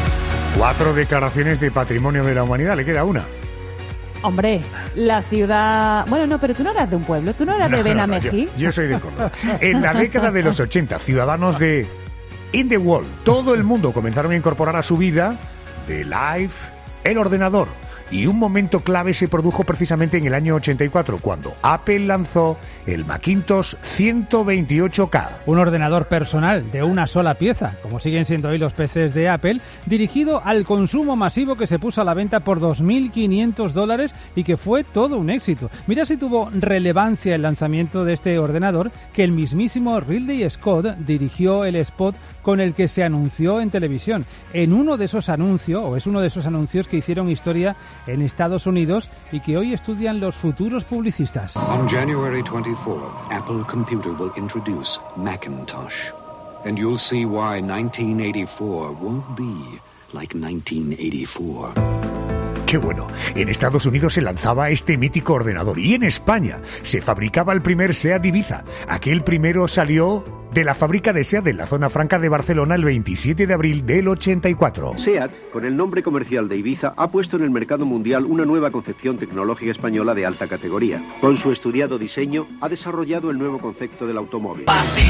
Cuatro declaraciones de Patrimonio de la Humanidad, le queda una. Hombre, la ciudad... Bueno, no, pero tú no eras de un pueblo, tú no eras no, de Benamejí. No, no, yo, yo soy de Córdoba. En la década de los ochenta, ciudadanos de In the World, todo el mundo comenzaron a incorporar a su vida The Life, el ordenador. Y un momento clave se produjo precisamente en el año ochenta y cuatro, cuando Apple lanzó el Macintosh ciento veintiocho K. Un ordenador personal de una sola pieza, como siguen siendo hoy los P Cs de Apple, dirigido al consumo masivo que se puso a la venta por dos mil quinientos dólares y que fue todo un éxito. Mira si tuvo relevancia el lanzamiento de este ordenador, que el mismísimo Ridley Scott dirigió el spot con el que se anunció en televisión. En uno de esos anuncios, o es uno de esos anuncios que hicieron historia en Estados Unidos y que hoy estudian los futuros publicistas. On January twenty-fourth, Apple Computer will introduce Macintosh. And you'll see why nineteen eighty-four won't be like nineteen eighty-four. ¡Qué bueno! En Estados Unidos se lanzaba este mítico ordenador y en España se fabricaba el primer SEAT Ibiza. Aquel primero salió de la fábrica de SEAT de la zona franca de Barcelona el veintisiete de abril del ochenta y cuatro. SEAT, con el nombre comercial de Ibiza, ha puesto en el mercado mundial una nueva concepción tecnológica española de alta categoría. Con su estudiado diseño, ha desarrollado el nuevo concepto del automóvil.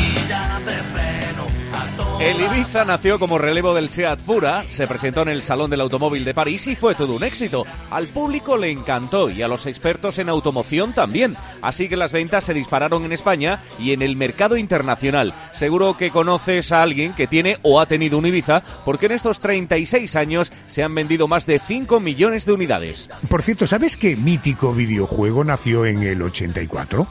El Ibiza nació como relevo del SEAT Fura, se presentó en el Salón del Automóvil de París y fue todo un éxito. Al público le encantó y a los expertos en automoción también. Así que las ventas se dispararon en España y en el mercado internacional. Seguro que conoces a alguien que tiene o ha tenido un Ibiza, porque en estos treinta y seis años se han vendido más de cinco millones de unidades. Por cierto, ¿sabes qué mítico videojuego nació en el ochenta y cuatro?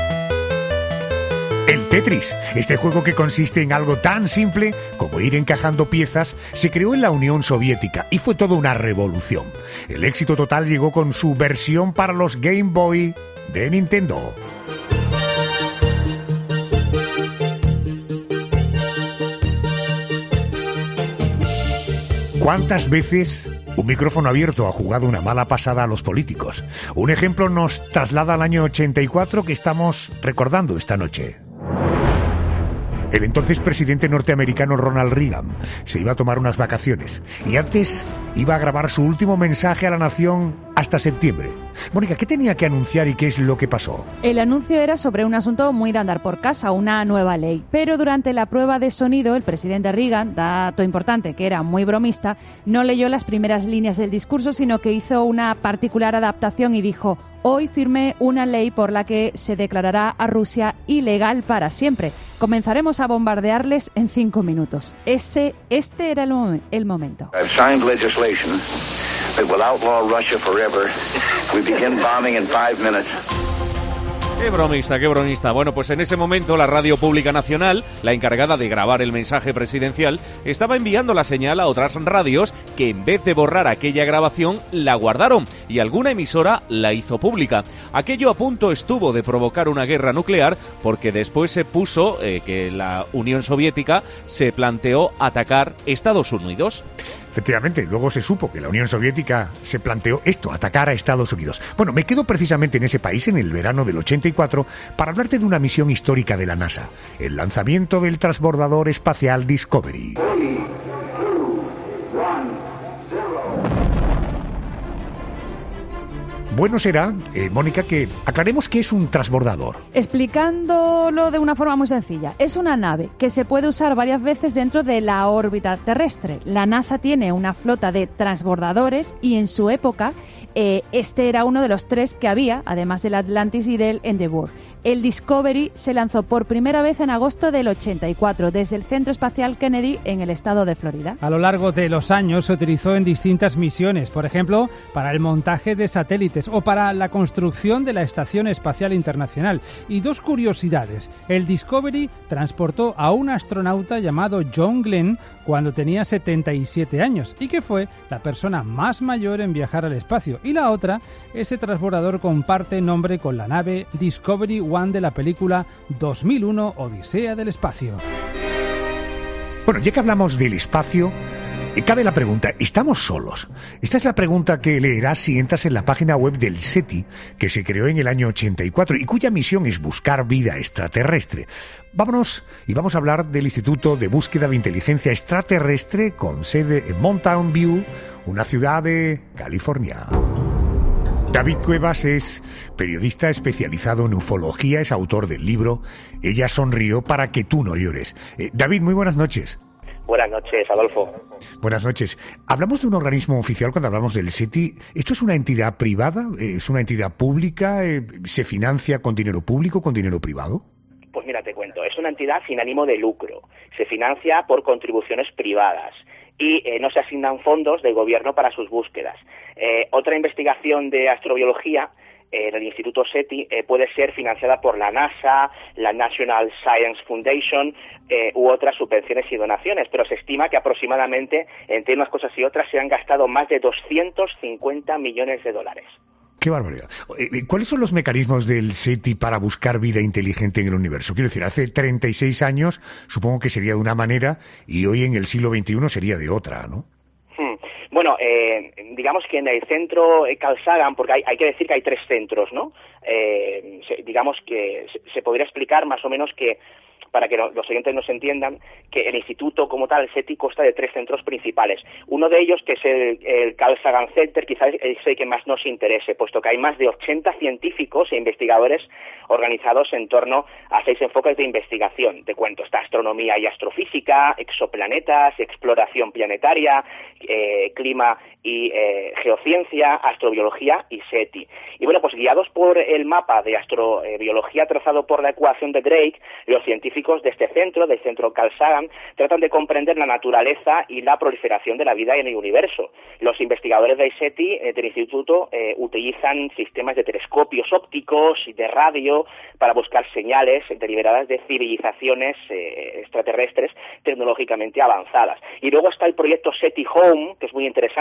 El Tetris, este juego que consiste en algo tan simple como ir encajando piezas, se creó en la Unión Soviética y fue toda una revolución. El éxito total llegó con su versión para los Game Boy de Nintendo. ¿Cuántas veces un micrófono abierto ha jugado una mala pasada a los políticos? Un ejemplo nos traslada al año ochenta y cuatro que estamos recordando esta noche. El entonces presidente norteamericano Ronald Reagan se iba a tomar unas vacaciones y antes iba a grabar su último mensaje a la nación hasta septiembre. Mónica, ¿qué tenía que anunciar y qué es lo que pasó? El anuncio era sobre un asunto muy de andar por casa, una nueva ley. Pero durante la prueba de sonido, el presidente Reagan, dato importante que era muy bromista, no leyó las primeras líneas del discurso, sino que hizo una particular adaptación y dijo: hoy firmé una ley por la que se declarará a Rusia ilegal para siempre. Comenzaremos a bombardearles en cinco minutos. Ese, este era el, mom- el momento. I've signed legislation that will outlaw Russia forever. We begin bombing in five minutes. Qué bromista, qué bromista. Bueno, pues en ese momento la Radio Pública Nacional, la encargada de grabar el mensaje presidencial, estaba enviando la señal a otras radios que en vez de borrar aquella grabación, la guardaron y alguna emisora la hizo pública. Aquello a punto estuvo de provocar una guerra nuclear porque después se puso eh, que la Unión Soviética se planteó atacar Estados Unidos. Efectivamente, luego se supo que la Unión Soviética se planteó esto, atacar a Estados Unidos. Bueno, me quedo precisamente en ese país en el verano del ochenta y cuatro para hablarte de una misión histórica de la NASA, el lanzamiento del transbordador espacial Discovery. Bueno será, eh, Mónica, que aclaremos qué es un transbordador. Explicándolo de una forma muy sencilla, es una nave que se puede usar varias veces dentro de la órbita terrestre. La NASA tiene una flota de transbordadores y en su época eh, este era uno de los tres que había, además del Atlantis y del Endeavour. El Discovery se lanzó por primera vez en agosto del ochenta y cuatro desde el Centro Espacial Kennedy en el estado de Florida. A lo largo de los años se utilizó en distintas misiones, por ejemplo, para el montaje de satélites o para la construcción de la Estación Espacial Internacional. Y dos curiosidades. El Discovery transportó a un astronauta llamado John Glenn cuando tenía setenta y siete años y que fue la persona más mayor en viajar al espacio. Y la otra, ese transbordador comparte nombre con la nave Discovery One de la película dos mil uno Odisea del Espacio. Bueno, ya que hablamos del espacio, cabe la pregunta, ¿estamos solos? Esta es la pregunta que leerás si entras en la página web del SETI, que se creó en el año ochenta y cuatro y cuya misión es buscar vida extraterrestre. Vámonos y vamos a hablar del Instituto de Búsqueda de Inteligencia Extraterrestre con sede en Mountain View, una ciudad de California. David Cuevas es periodista especializado en ufología, es autor del libro Ella sonrió para que tú no llores. Eh, David, muy buenas noches. Buenas noches, Adolfo. Buenas noches. Hablamos de un organismo oficial cuando hablamos del SETI. ¿Esto es una entidad privada? ¿Es una entidad pública? ¿Se financia con dinero público, con dinero privado? Pues mira, te cuento. Es una entidad sin ánimo de lucro. Se financia por contribuciones privadas y eh, no se asignan fondos del gobierno para sus búsquedas. Eh, otra investigación de astrobiología en el Instituto SETI eh, puede ser financiada por la NASA, la National Science Foundation eh, u otras subvenciones y donaciones, pero se estima que aproximadamente entre unas cosas y otras se han gastado más de doscientos cincuenta millones de dólares. ¡Qué barbaridad! ¿Cuáles son los mecanismos del SETI para buscar vida inteligente en el universo? Quiero decir, hace treinta y seis años supongo que sería de una manera y hoy en el siglo veintiuno sería de otra, ¿no? Hmm. Bueno, eh, digamos que en el centro Carl Sagan, porque hay, hay que decir que hay tres centros, ¿no? Eh, se, digamos que se, se podría explicar más o menos que, para que los oyentes nos entiendan, que el instituto como tal, el SETI, consta de tres centros principales. Uno de ellos, que es el, el Carl Sagan Center, quizás es el que más nos interese, puesto que hay más de ochenta científicos e investigadores organizados en torno a seis enfoques de investigación. Te cuento, está astronomía y astrofísica, exoplanetas, exploración planetaria, eh, clima y eh, geociencia, astrobiología y SETI. Y bueno, pues guiados por el mapa de astrobiología trazado por la ecuación de Drake, los científicos de este centro, del centro Carl Sagan, tratan de comprender la naturaleza y la proliferación de la vida en el universo. Los investigadores del SETI, eh, del instituto, eh, utilizan sistemas de telescopios ópticos y de radio para buscar señales deliberadas de civilizaciones eh, extraterrestres tecnológicamente avanzadas. Y luego está el proyecto SETI Home, que es muy interesante,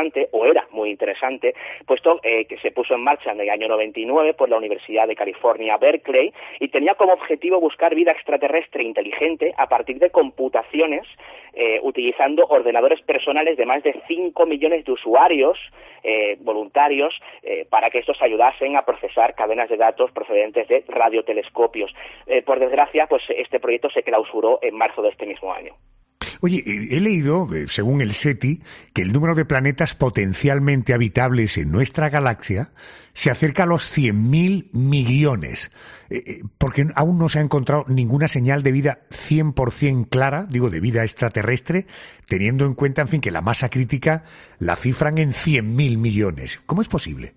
interesante, o era muy interesante, puesto eh, que se puso en marcha en el año noventa y nueve por la Universidad de California, Berkeley, y tenía como objetivo buscar vida extraterrestre inteligente a partir de computaciones eh, utilizando ordenadores personales de más de cinco millones de usuarios eh, voluntarios eh, para que estos ayudasen a procesar cadenas de datos procedentes de radiotelescopios. Eh, por desgracia, pues este proyecto se clausuró en marzo de este mismo año. Oye, he leído, según el SETI, que el número de planetas potencialmente habitables en nuestra galaxia se acerca a los cien mil millones, eh, porque aún no se ha encontrado ninguna señal de vida cien por ciento clara, digo, de vida extraterrestre, teniendo en cuenta, en fin, que la masa crítica la cifran en cien mil millones. ¿Cómo es posible?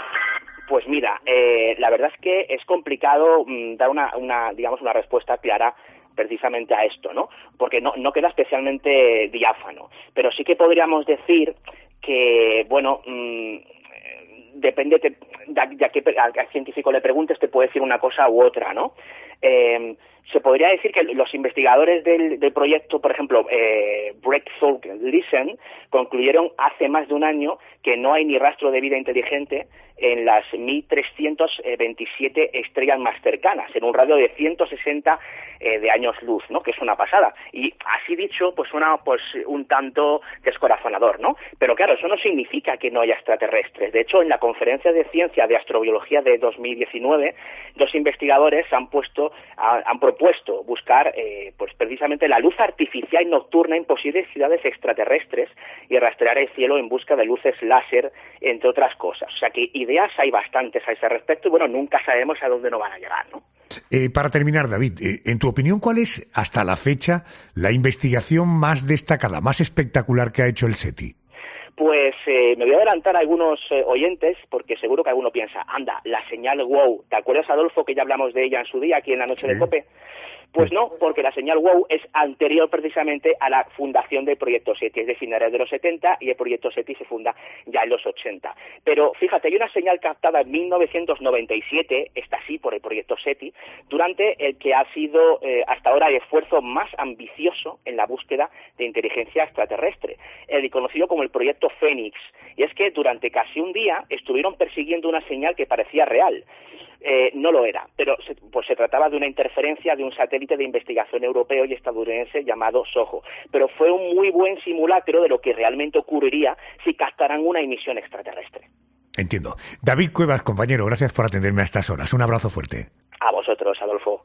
Pues mira, eh, la verdad es que es complicado mmm, dar una, una, digamos, una respuesta clara precisamente a esto, ¿no? Porque no, no queda especialmente diáfano. Pero sí que podríamos decir que, bueno, mmm, depende de, de, de a qué a científico le preguntes, te puede decir una cosa u otra, ¿no? Eh, se podría decir que los investigadores del, del proyecto, por ejemplo, eh, Breakthrough Listen, concluyeron hace más de un año que no hay ni rastro de vida inteligente en las mil trescientas veintisiete estrellas más cercanas, en un radio de ciento sesenta eh, de años luz, ¿no? Que es una pasada. Y así dicho, pues suena pues un tanto descorazonador, ¿no? Pero claro, eso no significa que no haya extraterrestres. De hecho, en la conferencia de ciencia de astrobiología de dos mil diecinueve, dos investigadores han puesto, han, han propuesto buscar, eh, pues precisamente la luz artificial nocturna en posibles ciudades extraterrestres y rastrear el cielo en busca de luces láser, entre otras cosas. O sea que ideas hay bastantes a ese respecto y bueno, nunca sabemos a dónde nos van a llegar, ¿no? Eh, para terminar, David, eh, en tu opinión, ¿cuál es hasta la fecha la investigación más destacada, más espectacular que ha hecho el SETI? Pues eh, me voy a adelantar a algunos eh, oyentes, porque seguro que alguno piensa, anda, la señal WOW, ¿te acuerdas, Adolfo, que ya hablamos de ella en su día aquí en la noche sí. de COPE? Pues no, porque la señal WOW es anterior precisamente a la fundación del proyecto SETI, es de finales de los setenta, y el proyecto SETI se funda ya en los ochenta. Pero fíjate, hay una señal captada en mil novecientos noventa y siete, esta sí por el proyecto SETI, durante el que ha sido eh, hasta ahora el esfuerzo más ambicioso en la búsqueda de inteligencia extraterrestre, el conocido como el proyecto Fénix. Y es que durante casi un día estuvieron persiguiendo una señal que parecía real. Eh, no lo era, pero se, pues se trataba de una interferencia de un satélite de investigación europeo y estadounidense llamado SOHO, pero fue un muy buen simulacro de lo que realmente ocurriría si captaran una emisión extraterrestre. Entiendo. David Cuevas, compañero, gracias por atenderme a estas horas. Un abrazo fuerte. A vosotros, Adolfo.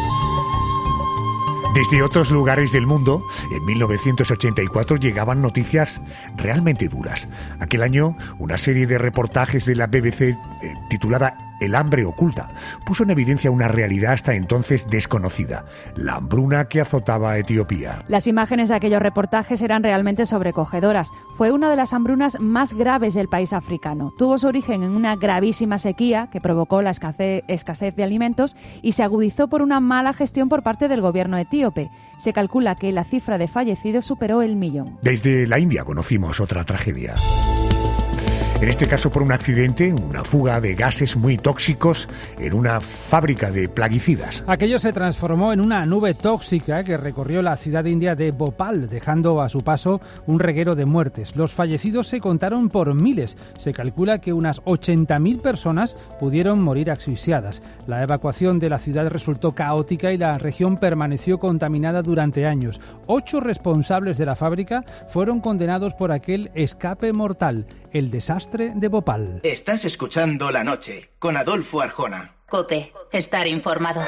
Desde otros lugares del mundo, en mil novecientos ochenta y cuatro llegaban noticias realmente duras. Aquel año, una serie de reportajes de la B B C eh, titulada El hambre oculta puso en evidencia una realidad hasta entonces desconocida, la hambruna que azotaba a Etiopía. Las imágenes de aquellos reportajes eran realmente sobrecogedoras. Fue una de las hambrunas más graves del país africano. Tuvo su origen en una gravísima sequía que provocó la escasez, escasez de alimentos y se agudizó por una mala gestión por parte del gobierno etíope. Se calcula que la cifra de fallecidos superó el millón. Desde la India conocimos otra tragedia. En este caso por un accidente, una fuga de gases muy tóxicos en una fábrica de plaguicidas. Aquello se transformó en una nube tóxica que recorrió la ciudad india de Bhopal, dejando a su paso un reguero de muertes. Los fallecidos se contaron por miles. Se calcula que unas ochenta mil personas pudieron morir asfixiadas. La evacuación de la ciudad resultó caótica y la región permaneció contaminada durante años. Ocho responsables de la fábrica fueron condenados por aquel escape mortal, el desastre de Bhopal. Estás escuchando La Noche con Adolfo Arjona. COPE, estar informado.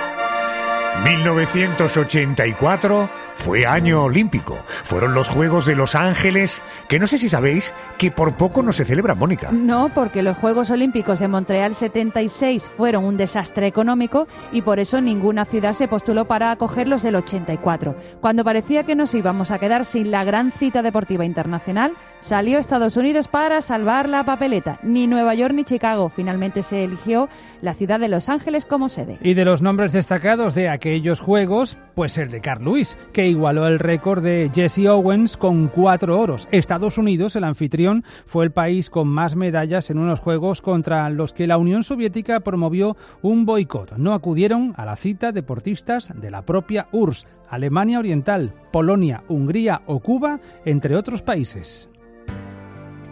mil novecientos ochenta y cuatro fue año olímpico. Fueron los Juegos de Los Ángeles, que no sé si sabéis que por poco no se celebran, Mónica. No, porque los Juegos Olímpicos de Montreal setenta y seis fueron un desastre económico y por eso ninguna ciudad se postuló para acoger los del ochenta y cuatro. Cuando parecía que nos íbamos a quedar sin la gran cita deportiva internacional, salió Estados Unidos para salvar la papeleta. Ni Nueva York ni Chicago. Finalmente se eligió la ciudad de Los Ángeles como sede. Y de los nombres destacados de aquellos Juegos, pues el de Carl Lewis, que igualó el récord de Jesse Owens con cuatro oros. Estados Unidos, el anfitrión, fue el país con más medallas en unos Juegos contra los que la Unión Soviética promovió un boicot. No acudieron a la cita deportistas de la propia U R S S, Alemania Oriental, Polonia, Hungría o Cuba, entre otros países.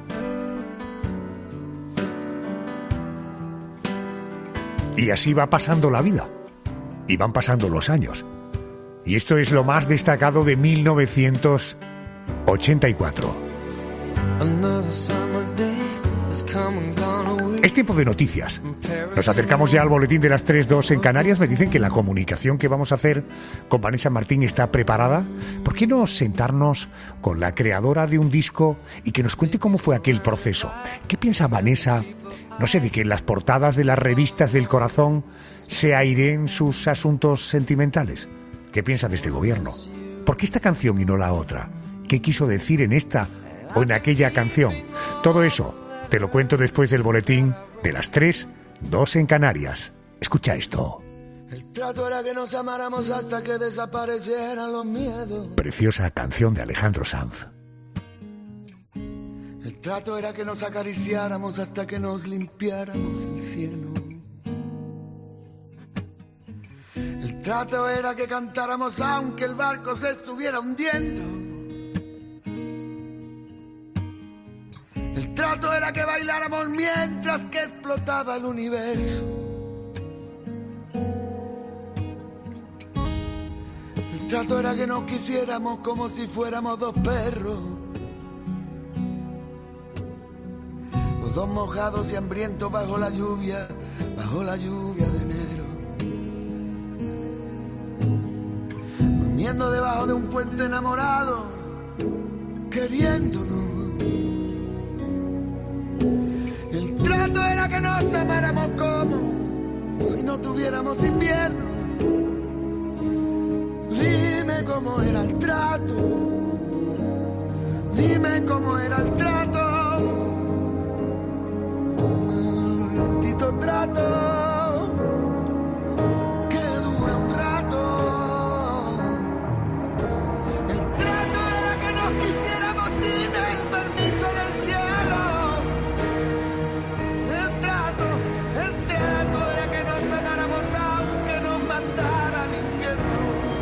Y así va pasando la vida. Y van pasando los años. Y esto es lo más destacado de mil novecientos ochenta y cuatro. Es tiempo de noticias. Nos acercamos ya al boletín de las tres dos en Canarias. Me dicen que la comunicación que vamos a hacer con Vanessa Martín está preparada. ¿Por qué no sentarnos con la creadora de un disco y que nos cuente cómo fue aquel proceso? ¿Qué piensa Vanessa? No sé, de que en las portadas de las revistas del corazón se aireen sus asuntos sentimentales. ¿Qué piensa de este gobierno? ¿Por qué esta canción y no la otra? ¿Qué quiso decir en esta o en aquella canción? Todo eso te lo cuento después del boletín de las tres dos en Canarias. Escucha esto. El trato era que nos amáramos hasta que desaparecieran los miedos. Preciosa canción de Alejandro Sanz. El trato era que nos acariciáramos hasta que nos limpiáramos el cielo. El trato era que cantáramos aunque el barco se estuviera hundiendo. El trato era que bailáramos mientras que explotaba el universo. El trato era que nos quisiéramos como si fuéramos dos perros, los dos mojados y hambrientos bajo la lluvia, bajo la lluvia de enero, durmiendo debajo de un puente enamorado, queriéndonos. El trato era que nos amáramos como si no tuviéramos invierno. Dime cómo era el trato, dime cómo era el trato, maldito trato que dura un rato. El trato era que nos quisiéramos sin el permiso del cielo. El trato, el trato era que nos amáramos aunque nos mandara al infierno.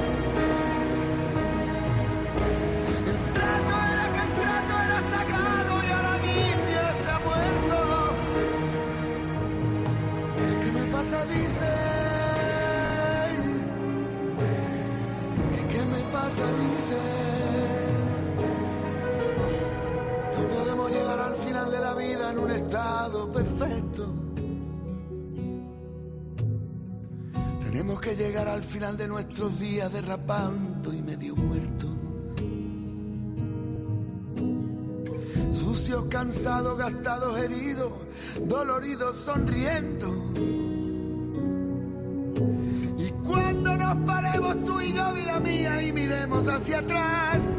El trato era que el trato era sagrado y ahora niña se ha muerto. ¿Qué, qué me pasa? Dice. ¿Qué, qué me pasa? Dice. No podemos llegar al final de la vida en un estado perfecto. Tenemos que llegar al final de nuestros días derrapando y medio muertos. Sucios, cansados, gastados, heridos, doloridos, sonriendo. Y cuando nos paremos tú y yo, vida mía, y miremos hacia atrás,